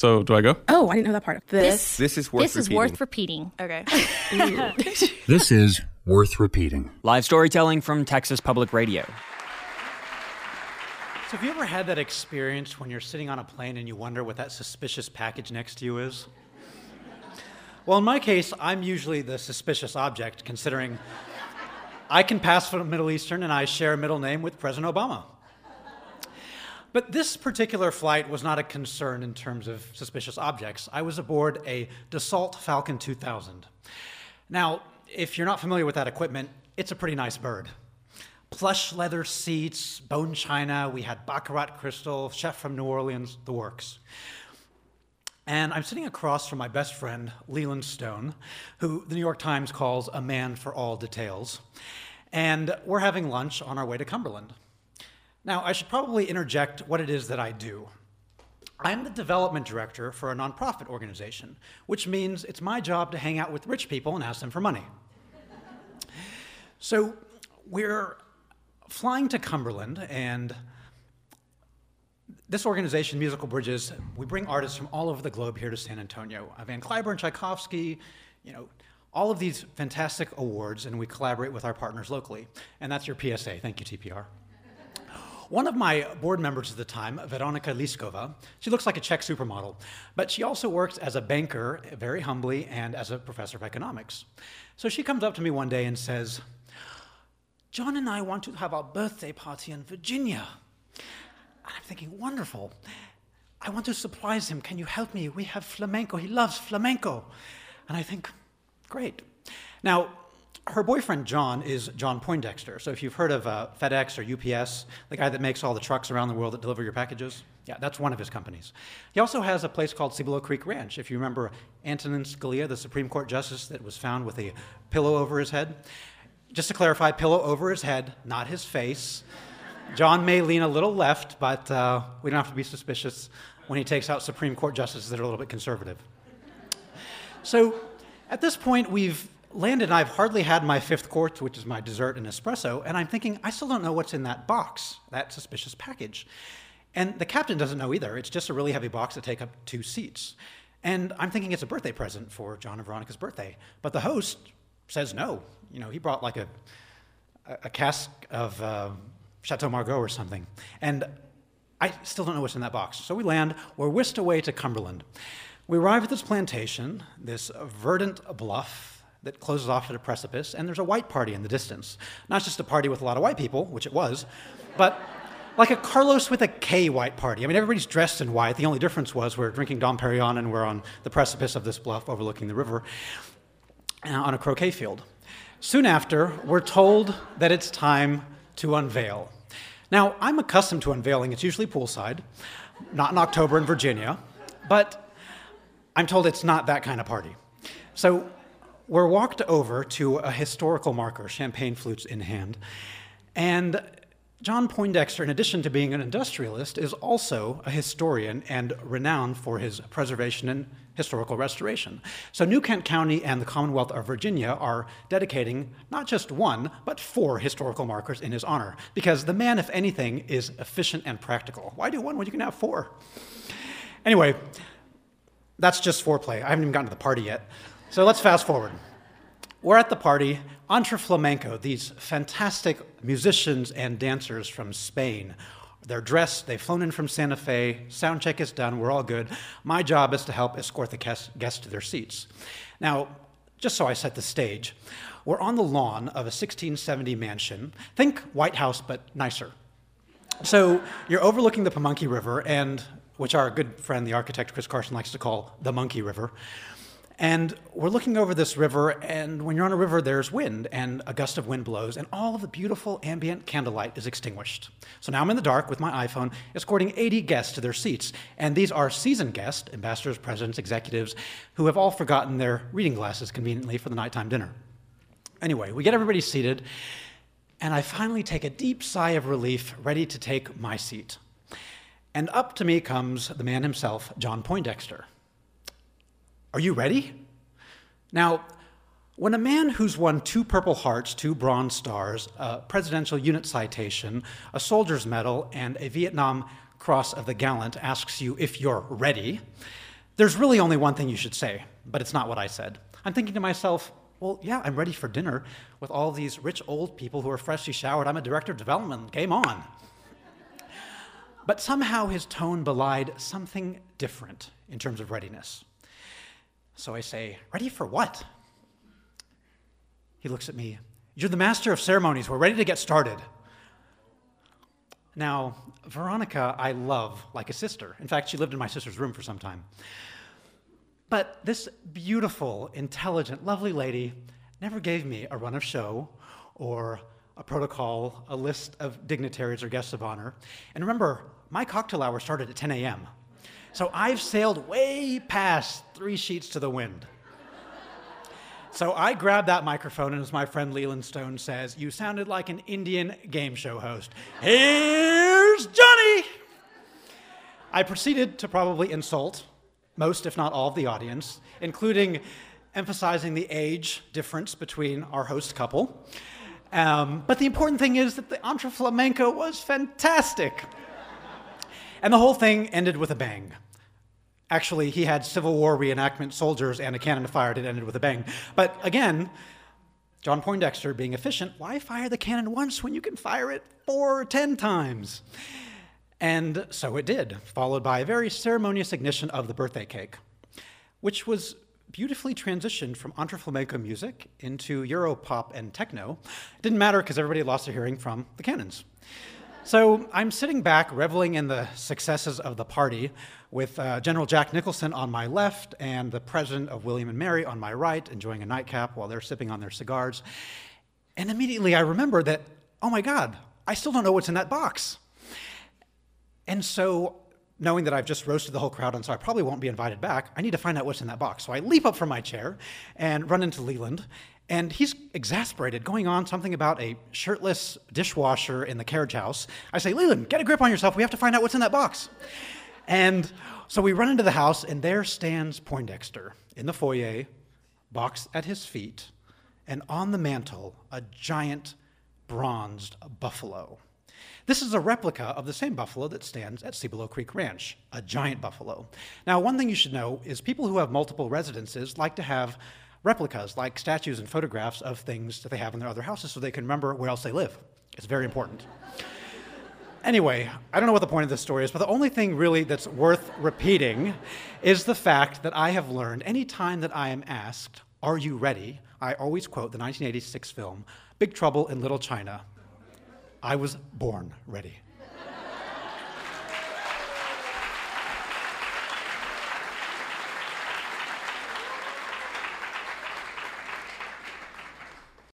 So, do I go? Oh, I didn't know that part. This is worth repeating. Okay. This is worth repeating. Live storytelling from Texas Public Radio. So have you ever had that experience when you're sitting on a plane and you wonder what that suspicious package next to you is? Well, in my case, I'm usually the suspicious object, considering I can pass for Middle Eastern and I share a middle name with President Obama. But this particular flight was not a concern in terms of suspicious objects. I was aboard a Dassault Falcon 2000. Now, if you're not familiar with that equipment, it's a pretty nice bird. Plush leather seats, bone china, we had Baccarat crystal, chef from New Orleans, the works. And I'm sitting across from my best friend, Leland Stone, who the New York Times calls a man for all details. And we're having lunch on our way to Cumberland. Now, I should probably interject what it is that I do. I'm the development director for a nonprofit organization, which means it's my job to hang out with rich people and ask them for money. So we're flying to Cumberland, and this organization, Musical Bridges, we bring artists from all over the globe here to San Antonio. Van Cliburn, Tchaikovsky, all of these fantastic awards, and we collaborate with our partners locally. And that's your PSA. Thank you, TPR. One of my board members at the time, Veronika Liskova, she looks like a Czech supermodel, but she also works as a banker, very humbly, and as a professor of economics. So she comes up to me one day and says, "John and I want to have our birthday party in Virginia." And I'm thinking, wonderful. I want to surprise him. Can you help me? We have flamenco. He loves flamenco. And I think, great. Now, her boyfriend, John, is John Poindexter. So if you've heard of FedEx or UPS, the guy that makes all the trucks around the world that deliver your packages, yeah, that's one of his companies. He also has a place called Cibolo Creek Ranch. If you remember Antonin Scalia, the Supreme Court justice that was found with a pillow over his head. Just to clarify, pillow over his head, not his face. John may lean a little left, but we don't have to be suspicious when he takes out Supreme Court justices that are a little bit conservative. So at this point, we've landed, and I've hardly had my fifth course, which is my dessert and espresso, and I'm thinking, I still don't know what's in that box, that suspicious package. And the captain doesn't know either. It's just a really heavy box to take up 2 seats. And I'm thinking it's a birthday present for John and Veronika's birthday. But the host says no. He brought like a cask of Chateau Margaux or something. And I still don't know what's in that box. So we land, we're whisked away to Cumberland. We arrive at this plantation, this verdant bluff that closes off at a precipice, and there's a white party in the distance. Not just a party with a lot of white people, which it was, but like a Carlos with a K white party. I mean, everybody's dressed in white. The only difference was we're drinking Dom Perignon and we're on the precipice of this bluff overlooking the river on a croquet field. Soon after, we're told that it's time to unveil. Now, I'm accustomed to unveiling. It's usually poolside, not in October in Virginia, but I'm told it's not that kind of party. So we're walked over to a historical marker, champagne flutes in hand, and John Poindexter, in addition to being an industrialist, is also a historian and renowned for his preservation and historical restoration. So New Kent County and the Commonwealth of Virginia are dedicating not just 1, but 4 historical markers in his honor, because the man, if anything, is efficient and practical. Why do 1 when you can have 4? Anyway, that's just foreplay. I haven't even gotten to the party yet. So let's fast forward. We're at the party. Entre Flamenco, these fantastic musicians and dancers from Spain. They're dressed, they've flown in from Santa Fe, sound check is done, we're all good. My job is to help escort the guests to their seats. Now, just so I set the stage, we're on the lawn of a 1670 mansion. Think White House, but nicer. So you're overlooking the Pamunkey River, and which our good friend, the architect Chris Carson, likes to call the Monkey River. And we're looking over this river, and when you're on a river, there's wind, and a gust of wind blows, and all of the beautiful ambient candlelight is extinguished. So now I'm in the dark with my iPhone, escorting 80 guests to their seats. And these are seasoned guests, ambassadors, presidents, executives, who have all forgotten their reading glasses conveniently for the nighttime dinner. Anyway, we get everybody seated, and I finally take a deep sigh of relief, ready to take my seat. And up to me comes the man himself, John Poindexter. Are you ready? Now, when a man who's won 2 Purple Hearts, 2 Bronze Stars, a Presidential Unit Citation, a Soldier's Medal, and a Vietnam Cross of the Gallant asks you if you're ready, There's really only one thing you should say, but it's not what I said. I'm thinking to myself, well, yeah, I'm ready for dinner with all these rich old people who are freshly showered. I'm a director of development. Game on. But somehow his tone belied something different in terms of readiness. So I say, ready for what? He looks at me. You're the master of ceremonies. We're ready to get started. Now, Veronica, I love like a sister. In fact, she lived in my sister's room for some time. But this beautiful, intelligent, lovely lady never gave me a run of show or a protocol, a list of dignitaries or guests of honor. And remember, my cocktail hour started at 10 a.m. So I've sailed way past 3 sheets to the wind. So I grabbed that microphone, and as my friend Leland Stone says, you sounded like an Indian game show host. Here's Johnny! I proceeded to probably insult most, if not all, of the audience, including emphasizing the age difference between our host couple. But the important thing is that the Entre Flamenco was fantastic. And the whole thing ended with a bang. Actually, he had Civil War reenactment soldiers and a cannon fired. It ended with a bang. But again, John Poindexter being efficient, why fire the cannon once when you can fire it 4 or 10 times? And so it did, followed by a very ceremonious ignition of the birthday cake, which was beautifully transitioned from Entre Flamenco music into Europop and techno. It didn't matter because everybody lost their hearing from the cannons. So I'm sitting back, reveling in the successes of the party, with General Jack Nicholson on my left and the president of William and Mary on my right, enjoying a nightcap while they're sipping on their cigars. And immediately I remember that, oh my God, I still don't know what's in that box. And so, knowing that I've just roasted the whole crowd and so I probably won't be invited back, I need to find out what's in that box. So I leap up from my chair and run into Leland. And he's exasperated, going on something about a shirtless dishwasher in the carriage house. I say, Leland, get a grip on yourself. We have to find out what's in that box. And so we run into the house, and there stands Poindexter in the foyer, box at his feet, and on the mantle, a giant bronzed buffalo. This is a replica of the same buffalo that stands at Cibolo Creek Ranch, a giant buffalo. Now, one thing you should know is people who have multiple residences like to have replicas, like statues and photographs of things that they have in their other houses so they can remember where else they live. It's very important. Anyway, I don't know what the point of this story is, but the only thing really that's worth repeating is the fact that I have learned any time that I am asked, are you ready? I always quote the 1986 film, Big Trouble in Little China. I was born ready.